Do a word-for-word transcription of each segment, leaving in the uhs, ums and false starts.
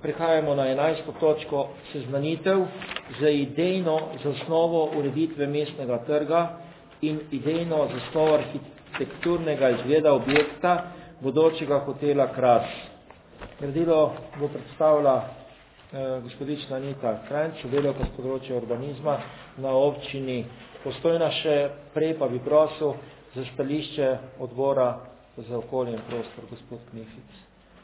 prehajamo na enajsto točko seznanitev z idejno zasnovo ureditve mestnega trga in idejno zasnovo arhitekturnega izgleda objekta bodočega hotela Kras. Gradilo bo predstavila eh, gospodična Anita Krajnc, sodelavka s področja urbanizma na občini Postojna. Še prej pa bi prosil za stališče odbora za okolje in prostor, gospod Knefic.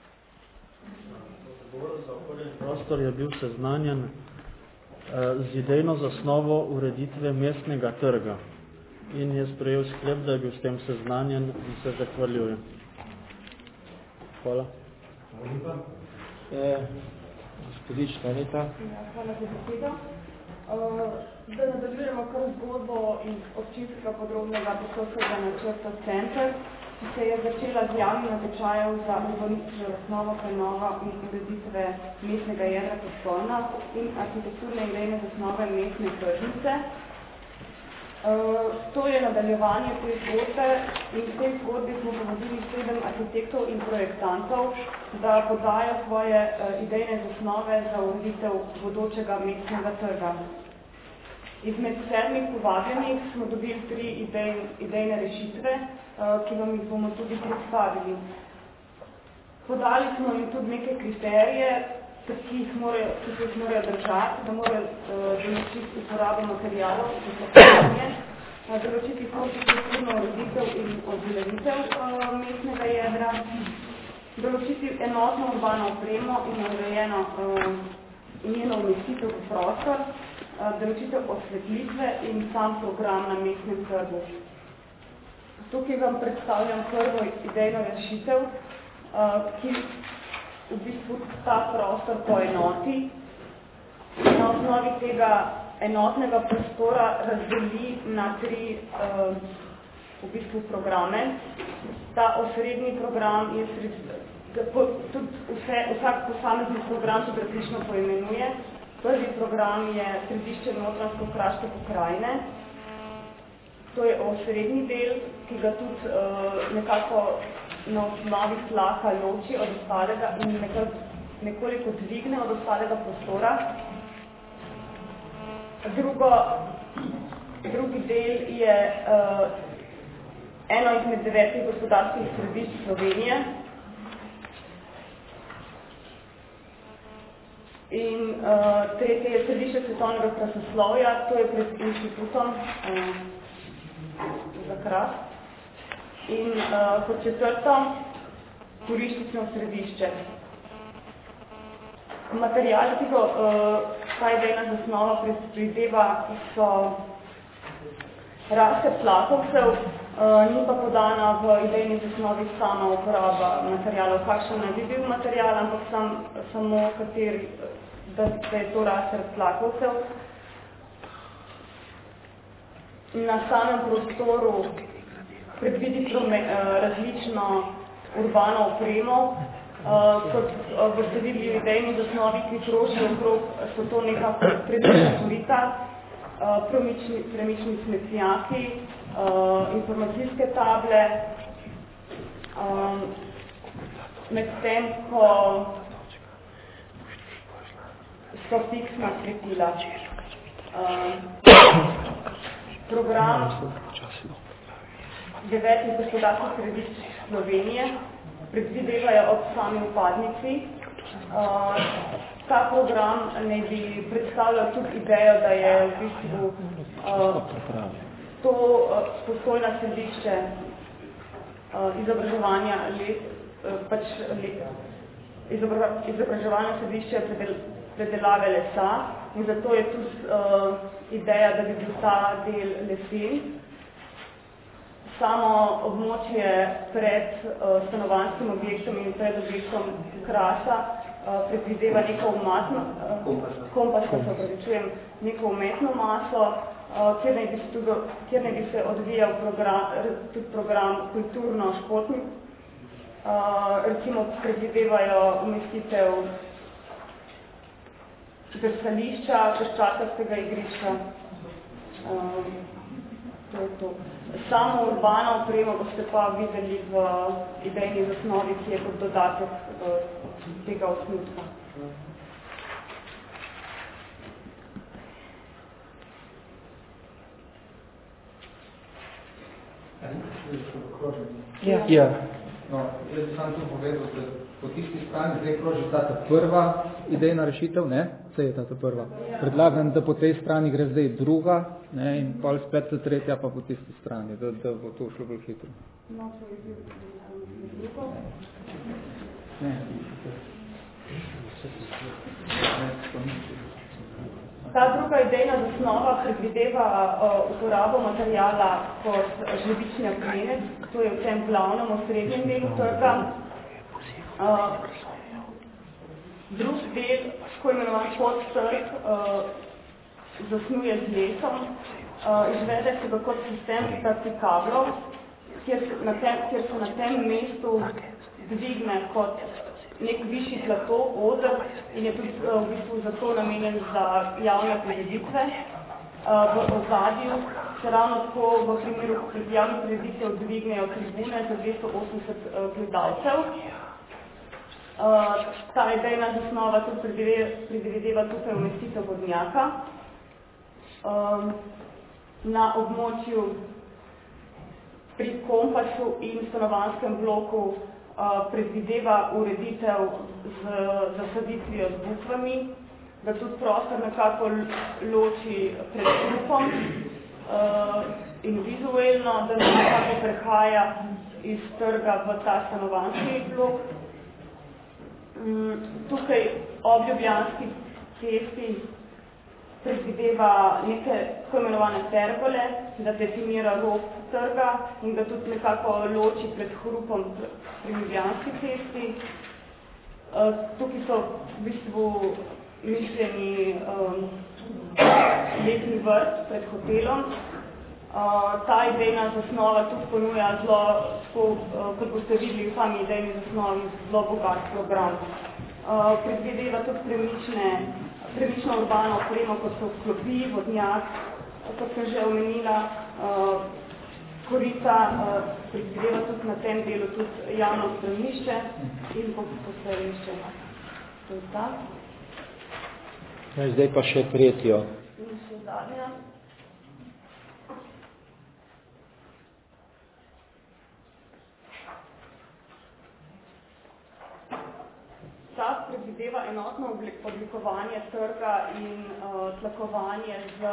Odbor za okolje in prostor je bil seznanjen eh, z idejno zasnovo ureditve mestnega trga in je sprejel sklep, da je bil s tem seznanjen in se zahvaljujem. Hvala. Hvala. Eh, gospodična Anita. Hvala za besedo. Zdaj nadaljujemo kar zgodbo iz občinskega podrobnega prostorskega načrta Center, ki se je začela z javnim natečajem za urbanistično zasnovo, prenovo in ureditve mestnega jedra Postojna in arhitekturne idejne zasnove mestne tržnice. Uh, to je nadaljevanje te zgodbe in v tej zgodbi smo povabili sedem arhitektov in projektantov, da podajo svoje uh, idejne zasnove za ureditev bodočega mestnega trga. Izmed sedmih povabljenih smo dobili tri idej, idejne rešitve, uh, ki vam jih bomo tudi predstavili. Podali smo jim tudi neke kriterije, ki jih morajo, ki se jih morajo držati, da morajo uh, določiti uporabo materialov, ki so postavljanje, uh, določiti konstruktivno ureditev in odzelenitev uh, mestnega jedra, določiti enotno urbano opremo in urejeno uh, njeno umestitev v prostor, uh, določitev osvetlitve in sam program na mestnem trgu. Tukaj vam predstavljam prvo idejno rešitev, uh, ki v bistvu ta prostor poenoti in na osnovi tega enotnega prostora razdeli na tri uh, v bistvu programe. Ta osrednji program je sred, tudi vse, vsak posamezni program tudi različno poimenuje. Prvi program je središče Notranjsko-kraške pokrajine. To je osrednji del, ki ga tudi uh, nekako na osnovi tlaha loči od ostalega in nekoliko dvigne od ostalega prostora. Drugo, drugi del je uh, eno izmed devetih gospodarskih središč Slovenije. In uh, tretje je središče svetovnega krasoslovja, to je pred inštitutom uh, za Kras. In uh, kot četrto, turistično središče. Material, ki ga uh, ta idejna zasnova predvideva, so rase plakovcev, uh, ni pa podana v idejni zasnovi sama uporaba materialov, kakšen ne bi bil material, ampak sam, samo kateri, da, da je to rase plakovcev. Na samem prostoru predvidi različno urbano opremo, kot boste videli v idejni zasnovi, ki krožijo okrog, so to nekako predvična korita, premični smetnjaki, informacijske table, medtem ko so fiksna svetila. Program devetih gospodarskih središč Slovenije predvidevajo ob sami upadnici. Uh, ta program ne bi predstavljal tudi idejo, da je v bistvu uh, to uh, Postojna središče uh, izobraževanja let, uh, pač let, izobra, izobraževanja središče predel, predelave lesa in zato je tudi uh, ideja, da bi bil ta del lesen. Samo območje pred uh, stanovanjskim objektom in pred objektom Krasa uh, predvideva neko umatno, uh, kompasno, se opravičujem, neko umetno maso, uh, kjer naj bi se, tudi, kjer naj bi se odvijal program, tudi program kulturno-športni. Uh, recimo predvidevajo umestitev drsališča, peščakarskega igrišča. Uh, to je to. Samo urbano opremo boste pa videli v idejni zasnovi, ki je kot dodatek tega osnutka. Ja. Ja. No, jaz bi sam tu povedal, da po tisti strani zdaj kroži tata prva idejna rešitev, ne? Vse je tata prva. Predlagam, da po tej strani gre zdaj druga, ne? In pol spet ta tretja pa po tisti strani, da, da bo to šlo bolj hitro. Ne. Ta druga idejna zasnova predvideva uh, uporabo materijala kot žlebični apnenec, to je v tem glavnem osrednjem delu trga. Uh, drug del, ko imenovan podtrg, uh, zasnuje z lesom, uh, izvede se ga kot sistem praktikablov, kjer, kjer se na tem mestu dvigne kot nek višji plato, oder, in je tudi uh, v bistvu zato namenjen za javne prireditve. Uh, v ozadju se ravno tako v primeru javnih prireditev dvignejo tribune za dvesto osemdeset uh, gledalcev. Uh, ta idejna zasnova tudi predvideva tukaj umestitev vodnjaka. Um, na območju pri Kompasu in stanovanjskem bloku Uh, predvideva ureditev z zasaditvijo z bukvami, da tudi prostor nekako loči pred hrupom uh, in vizuelno, da nekako prehaja iz trga v ta stanovanjski blok. Um, tukaj ob Ljubljanski cesti predvideva neke tako imenovane pergole, da definira rob trga in da tudi nekako loči pred hrupom pri Ljubljanski cesti. Uh, tukaj so v bistvu mišljeni um, letni vrt pred hotelom. Uh, ta idejna zasnova tudi ponuja zelo, uh, kot boste videli v sami idejni zasnovi, zelo bogat program. Uh, predvideva tudi premične premično urbano opremo, kot so klopi, vodnjak, kot sem že omenila, uh, korita, uh, predvideva tudi na tem delu tudi javno stranišče in postajališče. To je ta. Ja, zdaj pa še tretjo. In še zadnja. Ta predvideva enotno oblikovanje trga in uh, tlakovanje z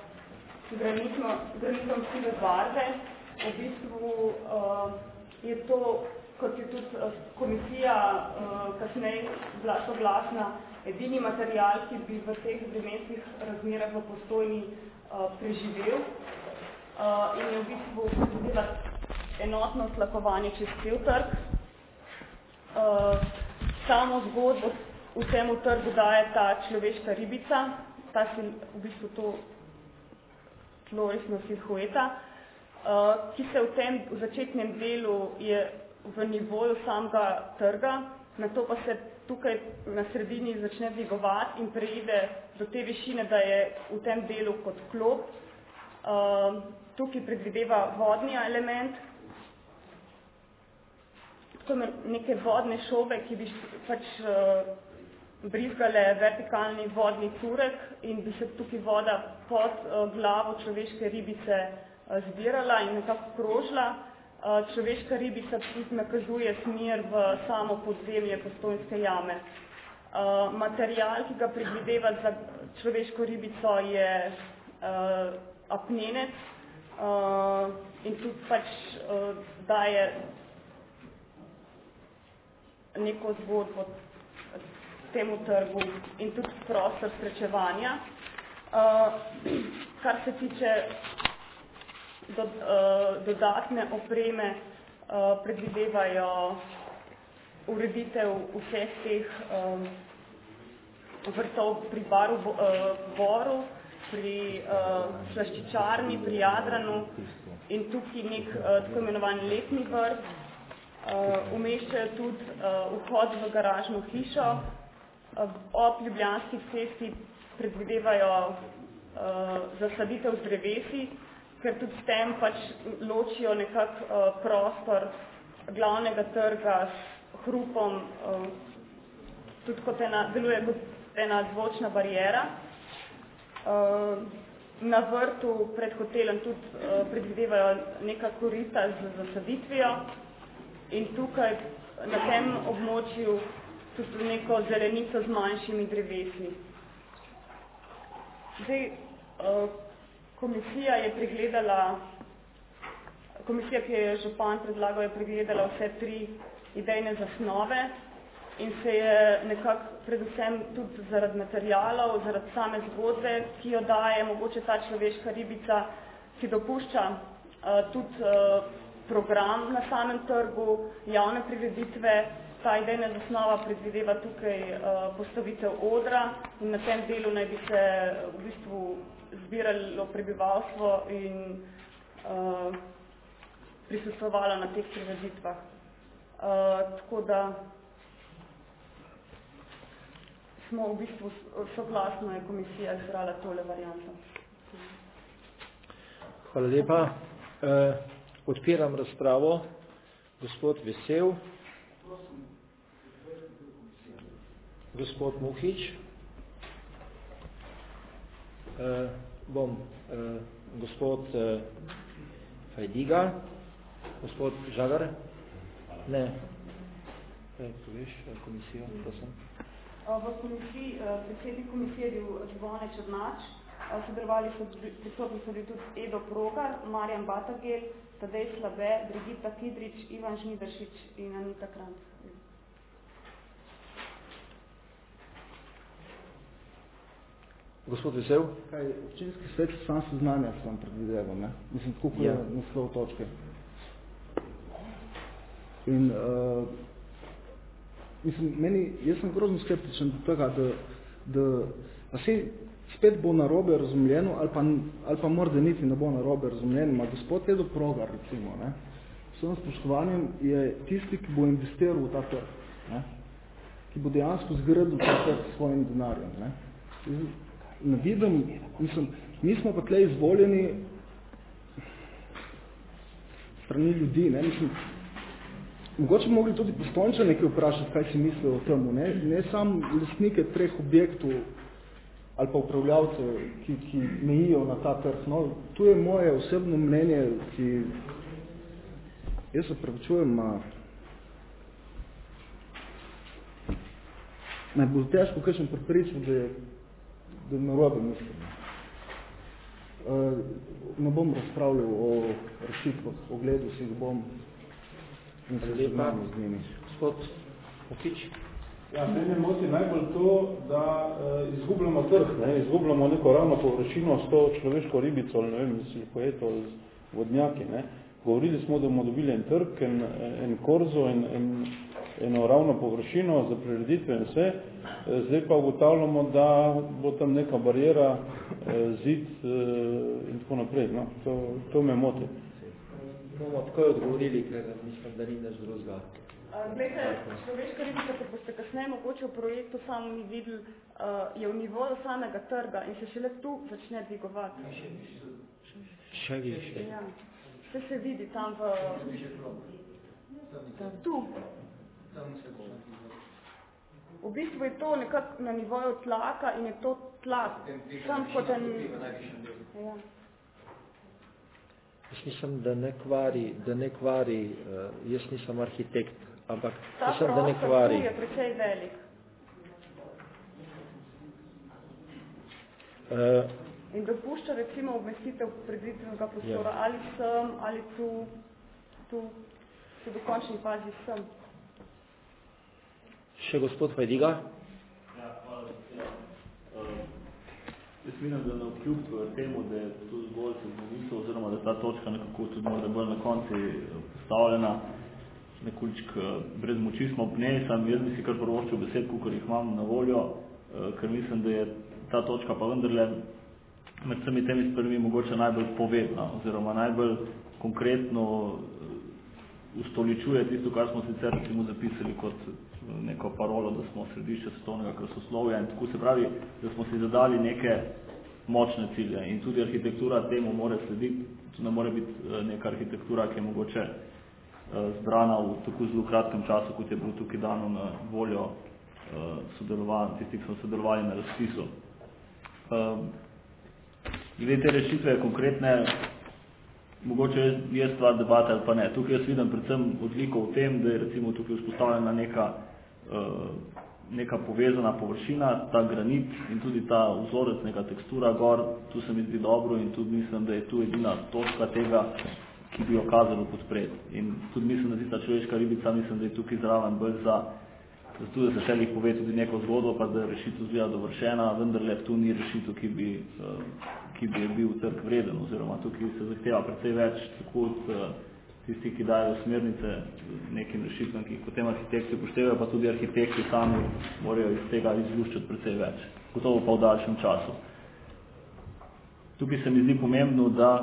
granitom sive barve. V bistvu uh, je to, kot je tudi uh, komisija uh, kasneje bila soglasna, edini material, ki bi v teh vremenskih razmerah v Postojni uh, preživel. Uh, in je v bistvu predvideva enotno tlakovanje čez cel trg. Uh, Samo zgodbo v tem trgu daje ta človeška ribica, ta si v bistvu to tlorisno silhueta, uh, ki se v tem v začetnem delu je v nivoju samega trga, nato pa se tukaj na sredini začne dvigovati in preide do te višine, da je v tem delu kot klop. Uh, tukaj predvideva vodni element, neke vodne šobe, ki bi pač uh, brizgale vertikalni vodni turek in bi se tukaj voda pod uh, glavo človeške ribice uh, zbirala in nekako krožila. Uh, človeška ribica tudi nakazuje smer v samo podzemlje Postojnske jame. Uh, material, ki ga predvideva za človeško ribico, je uh, apnenec uh, in tudi pač uh, daje neko zgodbo temu trgu in tudi prostor srečevanja. Uh, kar se tiče do, uh, dodatne opreme, uh, predvidevajo ureditev vseh teh um, vrtov pri baru uh, Boru, pri uh, slaščičarni, pri Jadranu in tukaj nek uh, tako imenovan letni vrt. Uh, umeščajo tudi uh, vhod v garažno hišo. Uh, ob Ljubljanski cesti predvidevajo uh, zasaditev z drevesi, ker tudi s tem pač ločijo nekak uh, prostor glavnega trga s hrupom uh, tudi kot ena, deluje kot ena zvočna barijera. Na vrtu pred hotelom tudi predvidevajo neka korita z zasaditvijo in tukaj na tem območju tudi neko zelenico z manjšimi drevesmi. Zdaj, komisija je pregledala, komisija, ki je župan predlagal, je pregledala vse tri idejne zasnove in se je nekako predvsem tudi zaradi materialov, zaradi same zgodbe, ki jo daje mogoče ta človeška ribica, ki dopušča uh, tudi uh, program na samem trgu, javne prireditve. Ta idejna zasnova predvideva tukaj uh, postavitev odra in na tem delu naj bi se v bistvu zbiralo prebivalstvo in uh, prisostvovalo na teh prireditvah. Uh, tako da smo v bistvu soglasno je komisija izbrala tole varianto. Hvala lepa. Uh, odpiram razpravo. Gospod Vesel. Gospod Muhič. Uh, bom uh, gospod uh, Fajdiga. Gospod Žagar. Ne. Kaj poveš, komisijo, prosim? V komisiji, predsednik komisije je bil Zvone Črnač, sodelovali so prisotni so bili tudi Edo Progar, Marjan Batagel, Tadej Slabe, Brigita Kidrič, Ivan Žnidaršič in Anita Kranc. Gospod Vesel? Kaj, občinski svet sam seznanja sem predvideval, ne? Mislim, tako kot ja. je naslov točke. In uh, mislim, meni, jaz sem grozno skeptičen do tega, da, da, da se spet bo narobe razumljeno, ali pa, ali pa morda niti ne bo narobe razumljeno, ima gospod Edo Progar, recimo, ne, s svojim spoštovanjem je tisti, ki bo investiral v ta trg, ne, ki bo dejansko zgradil ta trg s svojim denarjem, ne. Ne vidim, mislim, mi smo pa tle izvoljeni strani ljudi, ne, mislim, mogoče bi mogli tudi Postojnčane nekaj vprašati, kaj si mislijo o temu, ne, ne sam lastnike treh objektov ali pa upravljavce, ki, ki mejijo na ta trg. No, tu je moje osebno mnenje, ki jaz se pravičujem, ma me bo težko kakšen prepričal, da je da je narobe mislim. Uh, ne bom razpravljal o rešitvah, o gledu si jih bom in se seznamil z njimi. Gospod Muhič. Ja, mene moti najbolj to, da uh, izgubljamo trg, ne? Izgubljamo neko ravno površino s to človeško ribico, ali ne vem, silpoeto, z vodnjaki. Ne? Govorili smo, da bomo dobili en trg, en, en korzo, en, en, eno ravno površino za prireditve in vse. Zdaj pa ugotavljamo, da bo tam neka barijera, zid in tako naprej. No? To, to me moti. Bomo tako odgovorili, ker mislim, da ni naš drugega. Glejte, človeška ribica, kot boste kasneje mogoče v projektu sami videli, je v nivoju samega trga in se šele tu začne dvigovati. Še više. Ja. Vse se vidi tam v... Tu. V bistvu je to nekako na nivoju tlaka in je to tlak. Sam kot en... Ja. Jaz mislim, da ne kvari, da ne kvari, uh, jaz nisem arhitekt, ampak ta mislim, da ne kvari. Ta prostor tu je precej velik. Uh, in dopušča recimo umestitev predviditvenega prostora, ja. ali sem, ali tu, tu, se do končni fazi sem. Še gospod Fajdiga? Ja, hvala. Uh, jaz mislim, da na obkljub temu, da je to zgolj seznanitev, oziroma da je ta točka nekako tudi morda bolj na konci postavljena, nekoliko brez moči smo ob njej, sam jaz bi si kar prvoščil besed, kakor jih imam na voljo, uh, ker mislim, da je ta točka pa vendarle med vsemi temi stvarmi mogoče najbolj povedna, oziroma najbolj konkretno ustoličuje tisto, kar smo sicer recimo zapisali kot neko parolo, da smo središče svetovnega krasoslovja in tako se pravi, da smo si zadali neke močne cilje in tudi arhitektura temu more slediti, to ne more biti neka arhitektura, ki je mogoče zbrana v tako zelo kratkem času, kot je bilo tukaj dano na voljo sodelovali, tisti, ki so sodelovali na razpisu. Glede te rešitve konkretne, mogoče je stvar debate ali pa ne. Tukaj jaz vidim predvsem odliko v tem, da je recimo tukaj vzpostavljena neka, neka povezana površina, ta granit in tudi ta vzorec, neka tekstura gor, tu se mi zdi dobro in tudi mislim, da je tu edina točka tega, ki bi jo kazalo podpreti. In tudi mislim, da ta človeška ribica, mislim, da je tukaj zraven bolj za zato da se želi poveti tudi neko zgodbo, pa da rešitev zgleda dovršena, vendar le tu ni rešitev, ki bi, ki bi bil trg vreden, oziroma tukaj se zahteva precej več, tako od tisti, ki dajo smernice nekim rešitvam, ki jih potem arhitekti upoštevajo, pa tudi arhitekti sami morajo iz tega izluščati precej več, gotovo pa v daljšem času. Tukaj se mi zdi pomembno, da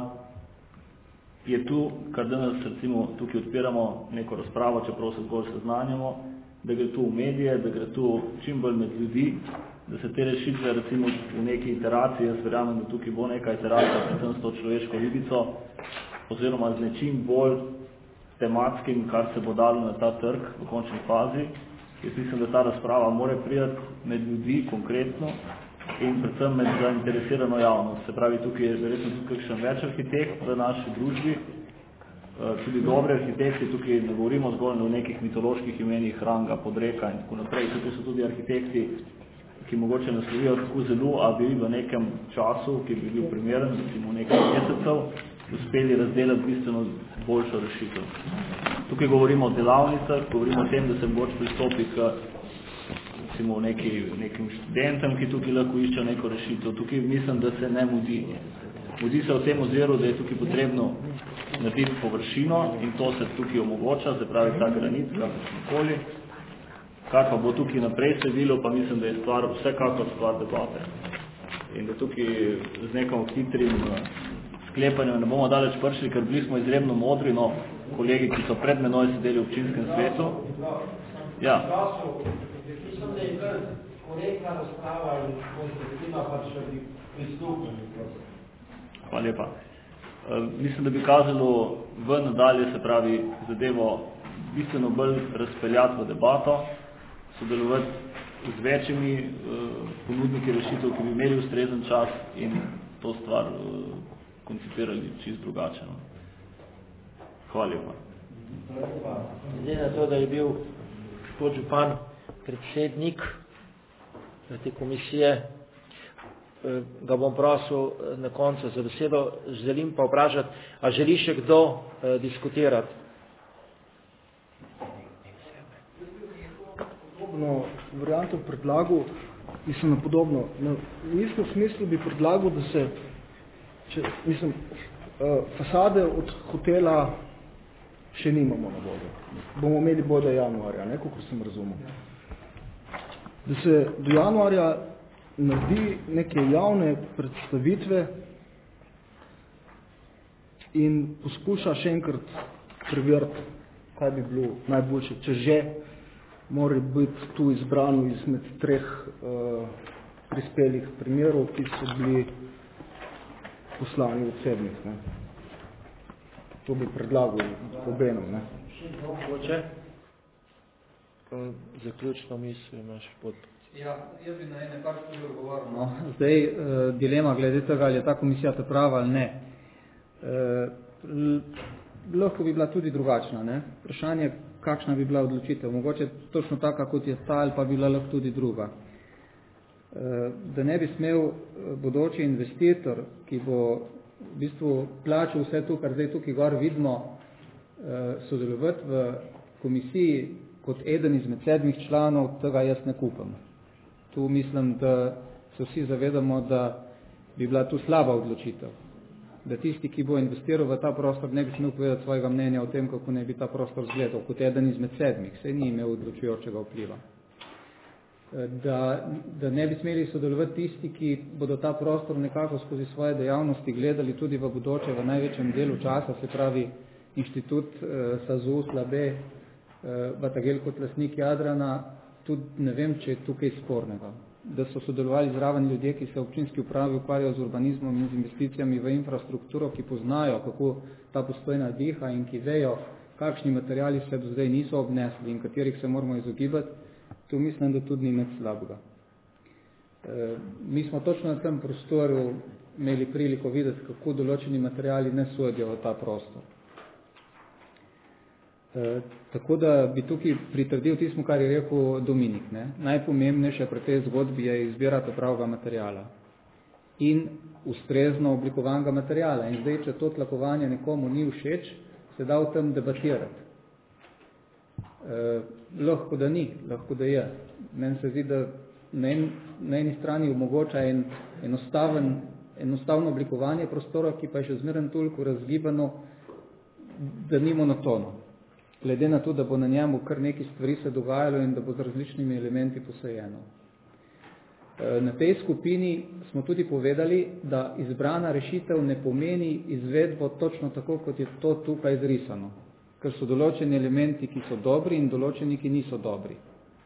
je tu, kar danes recimo tukaj odpiramo neko razpravo, čeprav se zgolj seznanjamo, da gre tu v medije, da gre tu čim bolj med ljudi, da se te rešitve recimo v neki iteraciji, jaz verjamem, da tukaj bo neka iteracija predvsem s to človeško ribico, oziroma z nečim bolj tematskim, kar se bo dalo na ta trg v končni fazi. Jaz mislim, da ta razprava mora prijeti med ljudi konkretno in predvsem med zainteresirano javnost. Se pravi, tukaj je verjetno tudi kakšen več arhitekt v naši družbi, tudi dobre arhitekti, tukaj ne govorimo zgolj o nekih mitoloških imenih Ranga, Podreka in tako naprej, tukaj so tudi arhitekti, ki mogoče naslovijo tako zelo, a bi v nekem času, ki bi bil primeren, recimo nekaj mesecev, uspeli razdelati bistveno boljšo rešitev. Tukaj govorimo o delavnicah, govorimo o tem, da se mogoče pristopi k recimo neki, nekim študentom, ki tukaj lahko iščejo neko rešitev. Tukaj mislim, da se ne mudi. Mudi se v tem oziru, da je tukaj potrebno narediti površino in to se tukaj omogoča, se pravi ta granit, kakršnokoli. Kar pa bo tukaj naprej sedilo, pa mislim, da je stvar vsekakor stvar debate. In da tukaj z nekom hitrim sklepanjem ne bomo daleč prišli, ker bili smo izredno modri, no, kolegi, ki so pred menoj sedeli v občinskem svetu. Ja. Mislim, da je bila korektna razprava in konstruktivna, pa če bi pristopili. Hvala lepa. Mislim, da bi kazalo v nadalje, se pravi, zadevo bistveno bolj razpeljati v debato, sodelovati z večjimi ponudniki rešitev, ki bi imeli ustrezen čas in to stvar koncipirali čisto drugače. Hvala lepa. Glede na to, da je bil gospod župan predsednik te komisije, ga bom prosil na koncu za besedo, želim pa vprašati, a želi še kdo eh, diskutirati? Podobno varianto predlagu, mislim na podobno, na istem smislu bi predlagal, da se, če, mislim, eh, fasade od hotela še nimamo na bodu. Bomo imeli bodo januarja, ne, kako sem razumel. Da se do januarja naredi neke javne predstavitve in poskuša še enkrat preveriti, kaj bi bilo najboljše, če že mora biti tu izbrano izmed treh uh, prispelih primerov, ki so bili poslani od sedmih. Ne. To bi predlagal obenom. Ne. Hoče? Zaključno misli imaš podpad. Ja, jaz bi na ene par stvari odgovoril. No. Zdaj, eh, dilema glede tega, ali je ta komisija ta prava ali ne. Eh, lahko bi bila tudi drugačna. Ne? Vprašanje, kakšna bi bila odločitev. Mogoče točno taka, kot je ta, ali pa bi bila lahko tudi druga. Eh, da ne bi smel bodoči investitor, ki bo v bistvu plačal vse to, kar zdaj tukaj gor vidimo, eh, sodelovati v komisiji kot eden izmed sedmih članov, tega jaz ne kupam. Tu mislim, da se vsi zavedamo, da bi bila tu slaba odločitev. Da tisti, ki bo investiral v ta prostor, ne bi smel povedati svojega mnenja o tem, kako ne bi ta prostor izgledal, kot eden izmed sedmih, saj ni imel odločujočega vpliva. Da, da ne bi smeli sodelovati tisti, ki bodo ta prostor nekako skozi svoje dejavnosti gledali tudi v bodoče, v največjem delu časa, se pravi inštitut eh, SAZU, Slabe, eh, Batagel kot lastnik Jadrana, tudi ne vem, če je tukaj spornega. Da so sodelovali zraven ljudje, ki se v občinski upravi ukvarjajo z urbanizmom in z investicijami v infrastrukturo, ki poznajo, kako ta Postojna diha in ki vejo, kakšni materiali se do zdaj niso obnesli in katerih se moramo izogibati, Tu mislim, da tudi ni nič slabega. E, mi smo točno na tem prostoru imeli priliko videti, kako določeni materiali ne sodijo v ta prostor. E, tako da bi tukaj pritrdil tismu, kar je rekel Dominik. Ne? Najpomembnejše pri tej zgodbi je izbirati pravega materiala in ustrezno oblikovanega materiala. In zdaj, če to tlakovanje nekomu ni všeč, se da o tem debatirati. E, lahko da ni, lahko da je. Meni se zdi, da na, en, na eni strani omogoča en enostaven, enostavno oblikovanje prostora, ki pa je še zmeren toliko razgibano, da ni monotono. Glede na to, da bo na njemu kar neki stvari se dogajalo in da bo z različnimi elementi posajeno. Na tej skupini smo tudi povedali, da izbrana rešitev ne pomeni izvedbo točno tako, kot je to tukaj izrisano. Ker so določeni elementi, ki so dobri in določeni, ki niso dobri.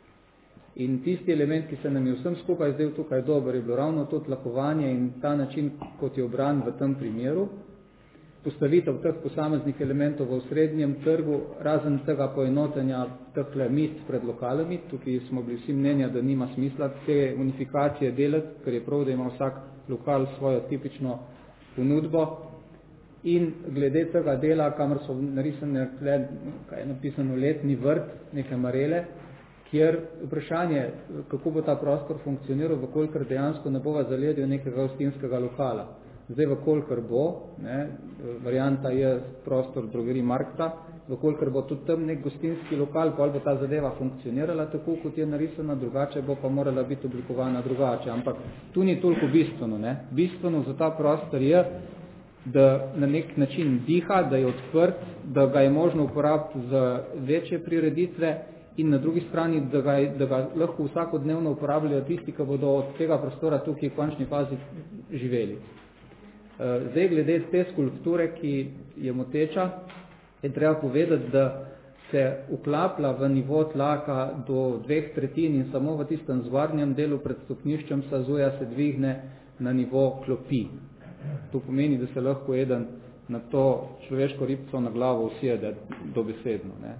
In tisti element, ki se nam je vsem skupaj zdaj tukaj dober, je bilo ravno to tlakovanje in ta način, kot je obran v tem primeru. Postavitev teh posameznih elementov v srednjem trgu, razen tega poenotenja tehle mist pred lokalami, tukaj smo bili vsi mnenja, da nima smisla te unifikacije delati, ker je prav, da ima vsak lokal svojo tipično ponudbo. In glede tega dela, kamor so narisane, kaj je napisano, letni vrt, neke marele, kjer vprašanje, kako bo ta prostor funkcioniral, vkolikor dejansko ne bova zaledil nekega gostinskega lokala. Zdaj, vkolikor bo, ne, varianta je prostor drogerij Markta, vkolikor bo tudi tam nek gostinski lokal, pa bo ta zadeva funkcionirala tako, kot je narisana, drugače bo pa morala biti oblikovana drugače. Ampak tu ni toliko bistveno. Ne. Bistveno za ta prostor je, da na nek način diha, da je odprt, da ga je možno uporabiti za večje prireditve in na drugi strani, da ga, da ga lahko vsakodnevno uporabljajo tisti, ki bodo od tega prostora tukaj v končni fazi živeli. Zdaj, glede te skulpture, ki je moteča, je treba povedati, da se uklaplja v nivo tlaka do dveh tretjin in samo v tistem zgornjem delu pred stopniščem sazuja se dvigne na nivo klopi. To pomeni, da se lahko eden na to človeško ribco na glavo usede dobesedno. Ne.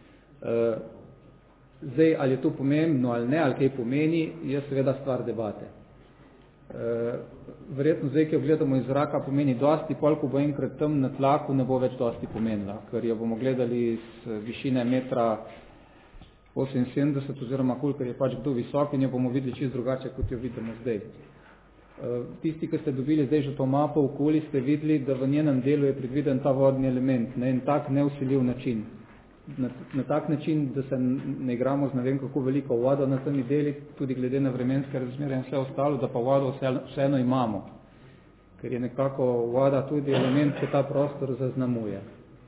Zdaj, ali je to pomembno ali ne, ali kaj pomeni, je seveda stvar debate. Verjetno zdaj, ki jo gledamo iz zraka, pomeni dosti, polko bo enkrat tam na tlaku, ne bo več dosti pomenila, ker jo bomo gledali z višine metra oseminsedemdeset oziroma kolikor je pač kdo visok in jo bomo videli čisto drugače, kot jo vidimo zdaj. Tisti, ki ste dobili zdaj že to mapo okoli, ste videli, da v njenem delu je predviden ta vodni element, na en tak neusiljiv način. Na, na tak način, da se ne igramo z ne vem kako veliko vodo na temi deli, tudi glede na vremenske razmere in vse ostalo, da pa vodo vse, vseeno imamo, ker je nekako voda tudi element, ki ta prostor zaznamuje.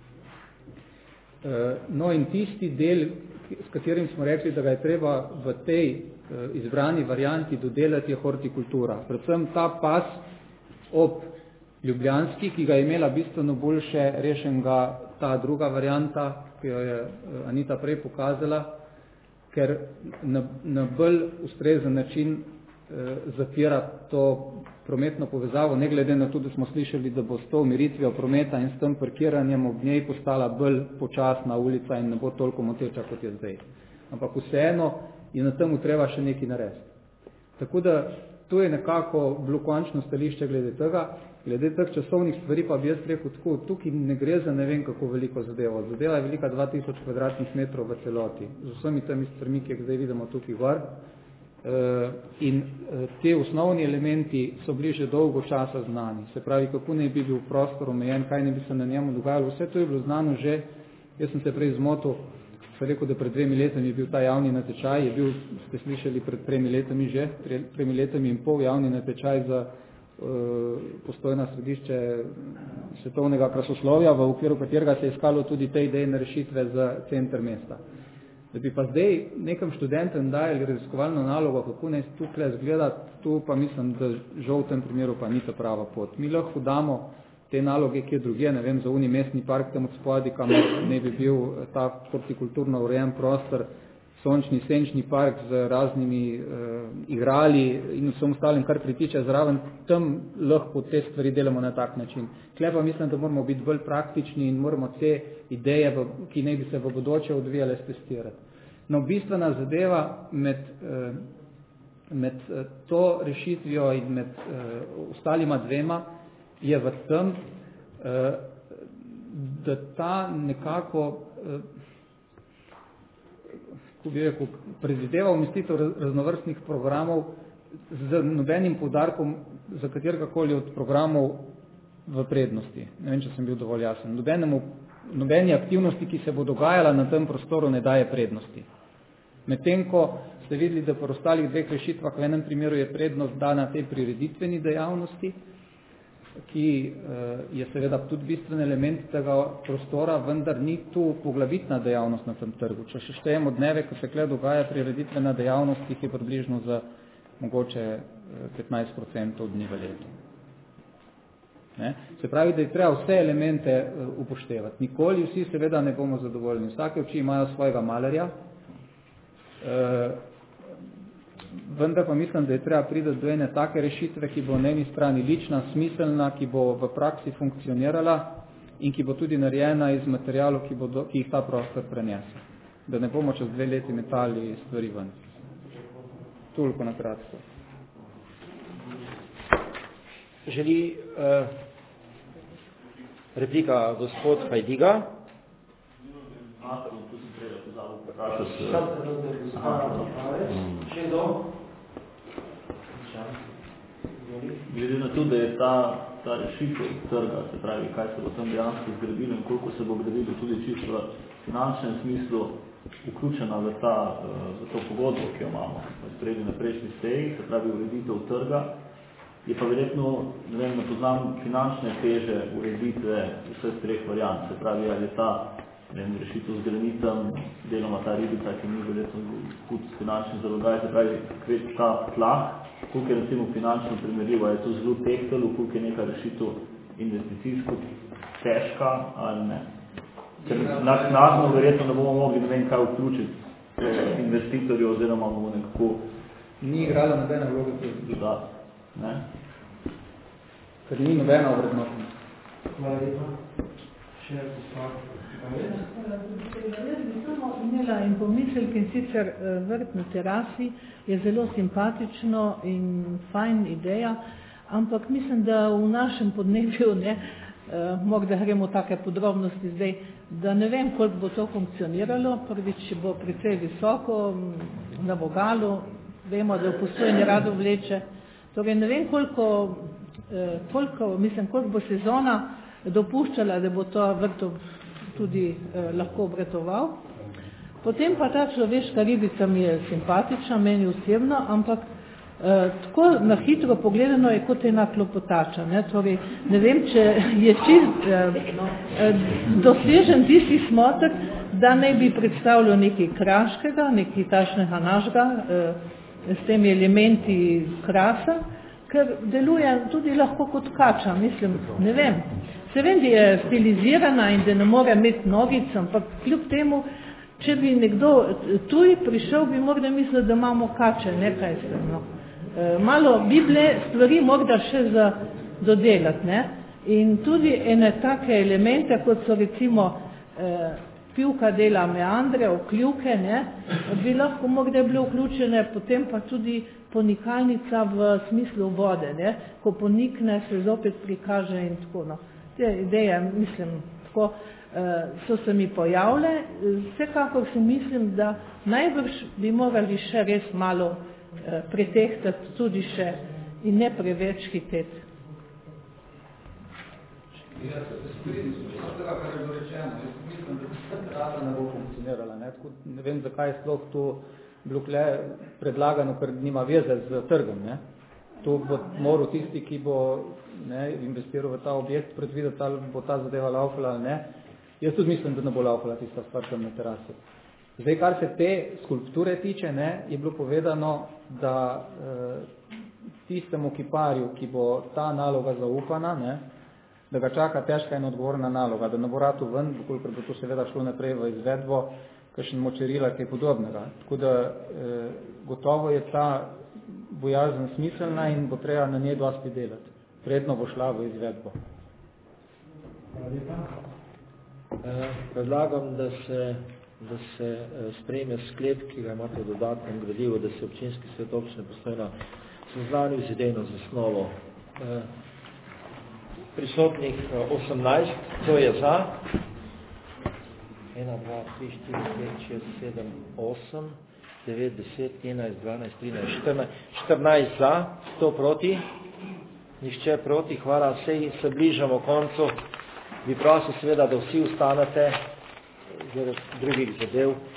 No in tisti del, s katerim smo rekli, da ga je treba v tej izbrani varianti dodelati, je hortikultura. Predvsem ta pas ob Ljubljanski, ki ga je imela bistveno boljše rešenega ta druga varianta, ki jo je Anita prej pokazala, ker na, na bolj ustrezen način eh, zapira to prometno povezavo, ne glede na to, da smo slišali, da bo s to umiritvijo prometa in s tem parkiranjem ob njej postala bolj počasna ulica in ne bo toliko moteča, kot je zdaj. Ampak vseeno je na temu treba še nekaj narediti. Tako da to je nekako bilo končno stališče glede tega. Glede teh časovnih stvari pa bi jaz rekel tako, tukaj ne gre za ne vem kako veliko zadevo. Zadeva je velika dva tisoč kvadratnih metrov v celoti, z vsemi temi stvarmi, ki jih zdaj vidimo tukaj gor. E, in te osnovni elementi so bili že dolgo časa znani. Se pravi, kako ne bi bil prostor omejen, kaj ne bi se na njemu dogajalo. Vse to je bilo znano že, jaz sem se prej zmotil, sem rekel, da pred dvemi letami je bil ta javni natečaj, je bil, ste slišali, pred tremi letami že, tremi letami in pol javni natečaj za postojna središče svetovnega krasoslovja, v okviru katerega se je iskalo tudi te idejne rešitve za center mesta. Da bi pa zdaj nekem študentom dajali raziskovalno nalogo, kako naj tukaj zgleda, tu pa mislim, da žal v tem primeru pa ni ta prava pot. Mi lahko damo te naloge, ki je drugje, ne vem, za uni mestni park tam od spodi, kamor ne bi bil ta hortikulturno urejen prostor, sončni, senčni park z raznimi uh, igrali in vsem ostalim, kar pritiče zraven, tam lahko te stvari delamo na tak način. Tle pa mislim, da moramo biti bolj praktični in moramo te ideje, v, ki ne bi se v bodoče odvijale, testirati. No, bistvena zadeva med, med to rešitvijo in med ostalima dvema je v tem, da ta nekako ko bi rekel, predvideva umestitev raznovrstnih programov z nobenim poudarkom za katerikoli od programov v prednosti. Ne vem, če sem bil dovolj jasen. Nobenemu, nobeni aktivnosti, ki se bo dogajala na tem prostoru, ne daje prednosti. Medtem ko ste videli, da pri ostalih dveh rešitvah v enem primeru je prednost dana tej prireditveni dejavnosti, ki je seveda tudi bistven element tega prostora, vendar ni tu poglavitna dejavnost na tem trgu. Če še štejemo dneve, ko se kle dogaja prireditvena dejavnost, ki je približno za mogoče petnajst procentov dni v letu. Ne? Se pravi, da je treba vse elemente upoštevati. Nikoli vsi seveda ne bomo zadovoljni. Vsake oči imajo svojega malerja, vendar pa mislim, da je treba priti do ene take rešitve, ki bo na eni strani lična, smiselna, ki bo v praksi funkcionirala in ki bo tudi narejena iz materijalov, ki, bo do, ki jih ta prostor prenese. Da ne bomo čez dve leti metali stvari ven. Toliko na kratko. Želi uh, replika gospod Hajdiga. Glede na to, da je ta, ta rešitev trga, se pravi, kaj se bo tam dejansko zgradilo in koliko se bo gradilo tudi čisto v finančnem smislu vključena v, ta, v to pogodbo, ki jo imamo sprejeli na prejšnji seji, se pravi ureditev trga, je pa verjetno, ne vem, ne poznam finančne teže ureditve vseh treh variant, se pravi, ali je ta ne vem, rešitev z granitem, deloma ta ribica, ki ni verjetno hud s finančnim zalogaj, se pravi, ta tlah, koliko je recimo finančno primerljivo, je to zelo tehtalo, koliko je neka rešitev investicijsko težka ali ne. Ker naknadno verjetno ne bomo mogli ne vem kaj vključiti investitorju oziroma bomo nekako ni igrala nobena vloga da, ne? Ker ni nobena vrednotna. Hvala lepa. Še postavljamo. Jaz bi samo imela in pomislek, in sicer vrt na terasi je zelo simpatično in fajn ideja, ampak mislim, da v našem podnebju, ne, morda gremo take podrobnosti zdaj, da ne vem, koliko bo to funkcioniralo, prvič bo precej visoko na vogalu, vemo, da v Postojni rado vleče, torej ne vem, koliko, koliko, mislim, koliko bo sezona dopuščala, da bo to vrto tudi eh, lahko obratoval. Potem pa ta človeška ribica mi je simpatična, meni osebno, ampak eh, tako na hitro pogledano je kot ena klopotača. Ne? Torej, ne vem, če je čist eh, eh, dosežen tisti smotek, da ne bi predstavljal nekaj kraškega, nekaj tašnega našega, eh, s temi elementi krasa, ker deluje tudi lahko kot kača, mislim, ne vem. Se vem, da je stilizirana in da ne more imeti nogic, ampak kljub temu, če bi nekdo tuj prišel, bi morda mislil, da imamo kače, nekaj se, no. E, malo bi bile stvari morda še za dodelati, ne. In tudi ene take elemente, kot so recimo e, pivka dela meandre, okljuke, ne, bi lahko morda bile vključene, potem pa tudi ponikalnica v smislu vode, ne, ko ponikne, se zopet prikaže in tako, no. Te ideje, mislim, tako, so se mi pojavile. Vsekakor si mislim, da najbrž bi morali še res malo pretehtati tudi še in ne preveč hiteti. Ja, se strinjam s tega, kar je bilo rečeno. Jaz mislim, da terasa ne bo funkcionirala. Ne? Tako, ne vem, zakaj je sploh to bilo predlagano, ker nima veze z trgom. Ne? To bo moral tisti, ki bo ne, investiral v ta objekt, predvideti, ali bo ta zadeva laufala ali ne. Jaz tudi mislim, da ne bo laufala tista stvar tam na terasi. Zdaj, kar se te skulpture tiče, ne, je bilo povedano, da eh, tistemu kiparju, ki bo ta naloga zaupana, ne, da ga čaka težka in odgovorna naloga, da ne bo ratu ven, koliko bo to seveda šlo naprej v izvedbo, kakšen močerila, kaj podobnega. Tako da eh, gotovo je ta bojazen smiselna in bo treba na njej dosti delati. Predno bo šla v izvedbo. Hvala lepa. Eh, predlagam, da se da se sprejme sklep, ki ga imate v dodatnem gradivu, da se občinski svet občine Postojna seznanil z idejno zasnovo. Prisotnih osemnajst, to je za. ena, dva, tri, štiri, pet, šest, sedem, osem, devet, deset, enajst, dvanajst, trinajst, štirinajst, štirinajst za, sto proti, nihče proti, hvala, sej se bližamo koncu. Bi prosil seveda, da vsi ustanete zaradi drugih zadev.